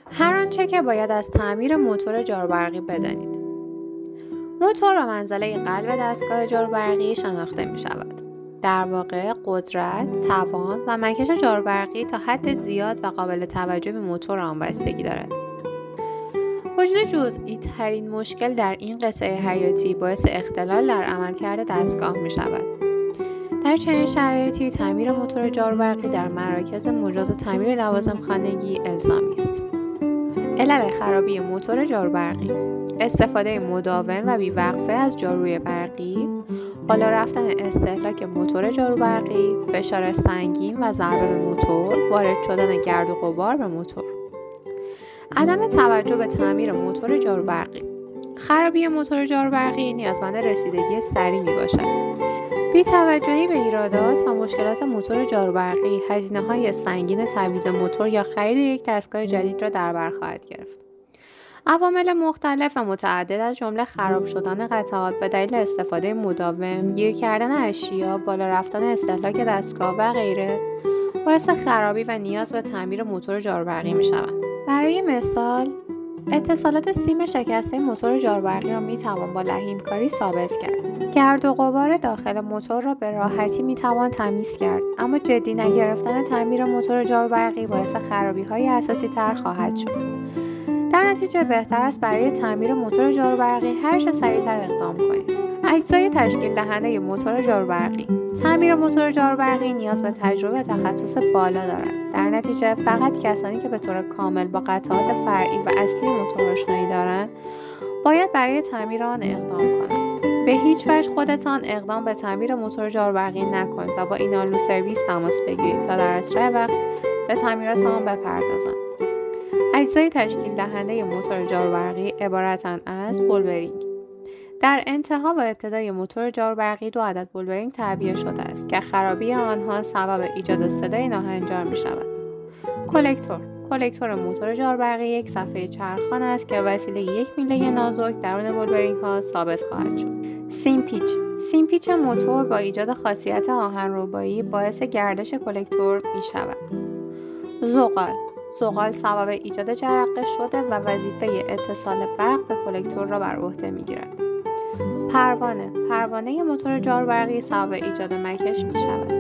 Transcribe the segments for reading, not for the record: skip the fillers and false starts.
هر آنچه که باید از تعمیر موتور جاروبرقی بدانید. موتور به منزله قلب دستگاه جاروبرقی شناخته می شود. در واقع قدرت، توان و مکش جاروبرقی تا حد زیاد و قابل توجه به موتور آن بستگی دارد. وجود جزئی ترین مشکل در این قطعه حیاتی باعث اختلال در عملکرد دستگاه می شود. در چنین شرایطی تعمیر موتور جاروبرقی در مراکز مجاز تعمیر لوازم خانگی الزامی است. علل خرابی موتور جاروبرقی: استفاده مداوم و بیوقفه از جاروی برقی، بالا رفتن استهلاک موتور جاروبرقی، فشار سنگین و ضربه به موتور، وارد شدن گرد و غبار به موتور. عدم توجه به تعمیر موتور جاروبرقی: خرابی موتور جاروبرقی نیازمند رسیدگی سریع میباشد. بی‌توجهی به ایرادات و مشکلات موتور جاروبرقی هزینه‌های سنگین تعویض موتور یا خرید یک دستگاه جدید را در بر خواهد گرفت. عوامل مختلف و متعدد از جمله خراب شدن قطعات به دلیل استفاده مداوم، گیر کردن اشیا، بالا رفتن استهلاک دستگاه و غیره باعث خرابی و نیاز به تعمیر موتور جاروبرقی می‌شوند. برای مثال، اتصالات سیم شکسته موتور جاروبرقی را میتوان با لحیمکاری ثابت کرد. گرد و غبار داخل موتور را به راحتی میتوان تمیز کرد، اما جدی نگرفتن تعمیر موتور جاروبرقی باعث خرابی‌های اساسی تر خواهد شد. در نتیجه بهتر است برای تعمیر موتور جاروبرقی هر چه سریعتر اقدام کنید. اجزای تشکیل دهنده موتور جاروبرقی: تعمیر موتور جاروبرقی نیاز به تجربه تخصص بالا دارد. در نتیجه فقط کسانی که به طور کامل با قطعات فرعی و اصلی موتور آشنایی دارند باید برای تعمیر آن اقدام کنند. به هیچ وجه خودتان اقدام به تعمیر موتور جاروبرقی نکنید و با اینالو سرویس تماس بگیرید تا در اسرع وقت به تعمیرات آن بپردازند. اجزای تشکیل دهنده موتور جاروبرقی عبارتند از بولبرینگ. در انتها و ابتدای موتور جاروبرقی 2 عدد بولبرینگ تعبیه شده است که خرابی آنها سبب ایجاد صدای ناهنجار می شود. کلکتور موتور جاروبرقی یک صفحه چرخان است که وسیله یک میله نازک درون بولبرینگ ها ثابت خواهد شد. سیم پیچ موتور با ایجاد خاصیت آهنربایی باعث گردش کلکتور می شود. زغال سبب ایجاد جرقه شده و وظیفه اتصال برق به کلکتور را بر عهده می‌گیرد. پروانه موتور جاروبرقی سبب ایجاد مکش می‌شود.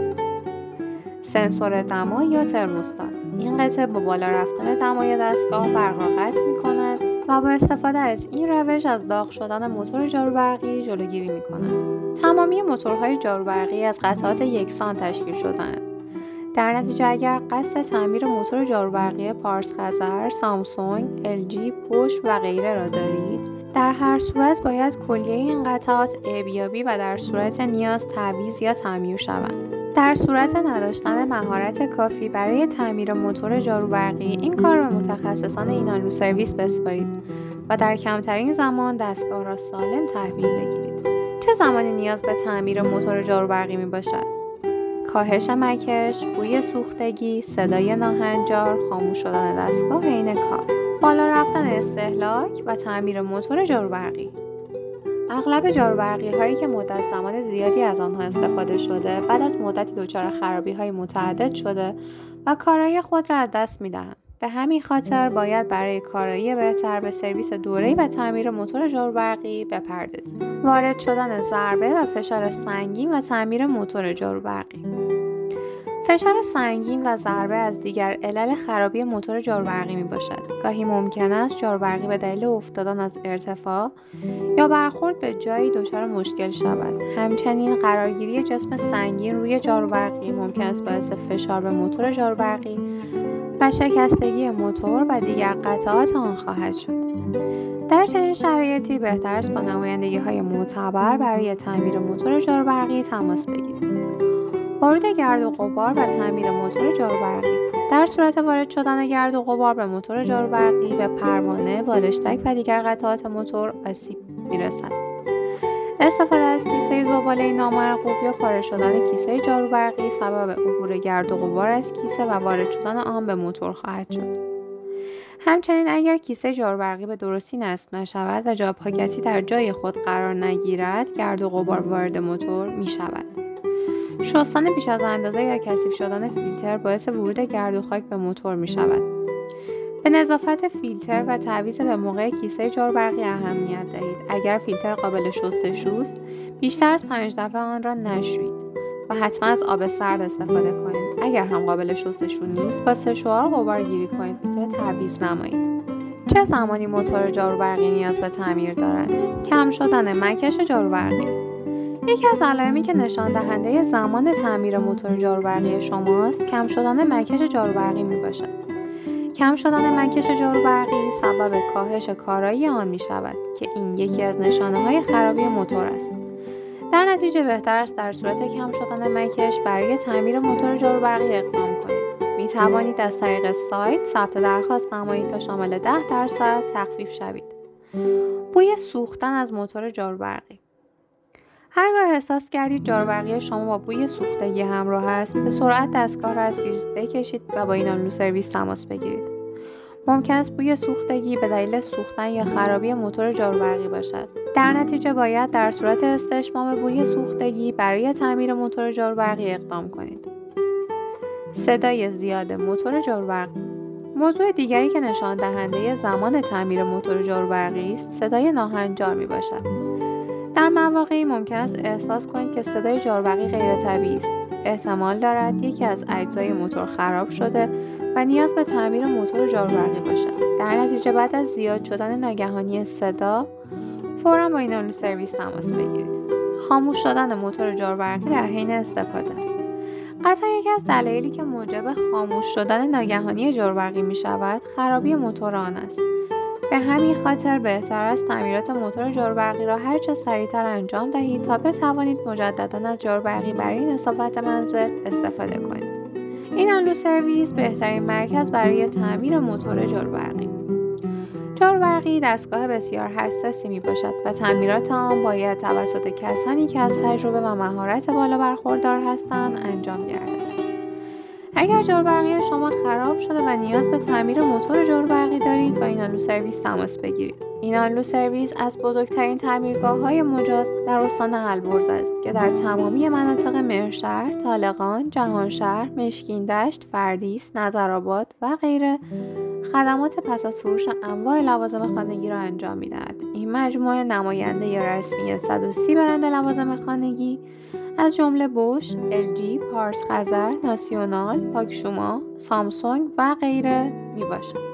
سنسور دما یا ترموستات: این قطعه با بالا رفتن دمای دستگاه برق را قطع می‌کند و با استفاده از این روش از داغ شدن موتور جاروبرقی جلوگیری می‌کند. تمامی موتورهای جاروبرقی از قطعات یکسان تشکیل شده‌اند. در نتیجه اگر قصد تعمیر موتور جاروبرقی پارس خزر، سامسونگ، LG، بوش و غیره را دارید، در هر صورت باید کلیه این قطعات ارزیابی و در صورت نیاز تعویض یا تعمیر شوند. در صورت نداشتن مهارت کافی برای تعمیر موتور جاروبرقی این کار را به متخصصان اینالو سرویس بسپارید و در کمترین زمان دستگاه را سالم تحویل بگیرید. چه زمانی نیاز به تعمیر موتور جاروبرقی می باشد؟ کاهش مکش، بوی سوختگی، صدای ناهنجار، خاموش شدن دستگاه حین کار، بالا رفتن استهلاک و تعمیر موتور جاروبرقی. اغلب جاروبرقی هایی که مدت زمان زیادی از آنها استفاده شده بعد از مدتی دچار خرابی های متعدد شده و کارایی خود را از دست می دهند. به همین خاطر باید برای کارایی بهتر به سرویس دوره‌ای و تعمیر موتور جاروبرقی بپردازید. وارد شدن ضربه و فشار سنگین و تعمیر موتور جاروبرقی. فشار سنگین و ضربه از دیگر علل خرابی موتور جاروبرقی می باشد. گاهی ممکن است جاروبرقی به دلیل افتادن از ارتفاع یا برخورد به جایی دچار مشکل شود. همچنین قرارگیری جسم سنگین روی جاروبرقی ممکن است باعث فشار به موتور جاروبرقی و شکستگی موتور و دیگر قطعات آن خواهد شد. در چنین شرایطی بهتر است با نمایندگی‌های معتبر برای تعمیر موتور جاروبرقی تماس بگیرید. وارد گرد و غبار و تعمیر موتور جاروبرقی: در صورت وارد شدن گرد و غبار به موتور جاروبرقی به پروانه، بالشتک و دیگر قطعات موتور آسیب می‌رسد. استفاده از کیسه زباله نامرغوب یا پاره شدن کیسه جاروبرقی سبب عبور گرد و غبار از کیسه و وارد شدن آن به موتور خواهد شد. همچنین اگر کیسه جاروبرقی به درستی نصب نشود و جا پاکتی در جای خود قرار نگیرد، گرد و غبار وارد موتور می شود. شستن بیش از اندازه یا کثیف شدن فیلتر باعث ورود گرد و خاک به موتور می شود. به نظافت فیلتر و تعویض به موقع کیسه جاروبرقی اهمیت دهید. اگر فیلتر قابل شستشوست، بیشتر از 5 دفعه آن را نشویید و حتما از آب سرد استفاده کنید. اگر هم قابل شستشو نیست، با سشوار غبارگیری کنید که تعویض نمایید. چه زمانی موتور جاروبرقی نیاز به تعمیر دارد؟ کم شدن مکش جاروبرقی. یکی از علائمی که نشان دهنده زمان تعمیر موتور جاروبرقی شماست، کم شدن مکش جاروبرقی میباشد. کم شدن مکش جاروبرقی سبب کاهش کارایی آن می شود که این یکی از نشانه‌های خرابی موتور است. در نتیجه بهتر است در صورت کم شدن مکش برای تعمیر موتور جاروبرقی اقدام کنید. می توانید از طریق سایت ثبت درخواست نمایید تا شامل 10% تخفیف شوید. بوی سوختن از موتور جاروبرقی. هرگاه احساس کردید جاروبرقی شما با بوی سوختگی همراه است، به سرعت دستگاه را از پریز بکشید و با اینالو سرویس تماس بگیرید. ممکن است بوی سوختگی به دلیل سوختن یا خرابی موتور جاروبرقی باشد. در نتیجه باید در صورت استشمام بوی سوختگی برای تعمیر موتور جاروبرقی اقدام کنید. صدای زیاد موتور جاروبرقی. موضوع دیگری که نشان دهنده زمان تعمیر موتور جاروبرقی است، صدای ناهنجار می باشد. در مواقعی ممکن است احساس کنید که صدای جاروبرقی غیر طبیعی است. احتمال دارد یکی از اجزای موتور خراب شده و نیاز به تعمیر موتور جاروبرقی باشد. در نتیجه بعد از زیاد شدن ناگهانی صدا، فوراً با اینالو سرویس تماس بگیرید. خاموش شدن موتور جاروبرقی در حین استفاده. قطعا یکی از دلایلی که موجب خاموش شدن ناگهانی جاروبرقی می شود، خرابی موتور آن است. به همین خاطر بهتر است تعمیرات موتور جاروبرقی را هرچه سریعتر انجام دهید تا بتوانید مجددا از جاروبرقی برای نظافت منزل استفاده کنید. اینالو سرویس بهترین مرکز برای تعمیر موتور جاروبرقی. جاروبرقی دستگاه بسیار حساسی می باشد و تعمیرات آن باید توسط کسانی که از تجربه و مهارت بالا برخوردار هستند انجام گردد. اگر جاروبرقی شما خراب شده و نیاز به تعمیر موتور جاروبرقی دارید، با اینالو سرویس تماس بگیرید. اینالو سرویس از بزرگترین تعمیرگاه‌های مجاز در استان البرز است که در تمامی مناطق مهرشهر، طالقان، جهانشهر، مشکین-دشت، فردیس، نظرآباد و غیره خدمات پس از فروش انواع لوازم خانگی را انجام می‌دهد. این مجموعه نماینده رسمی 130 برند لوازم خانگی از جمله بوش، LG، پارس خزر، ناسیونال، پاکشوما، سامسونگ و غیره می باشد.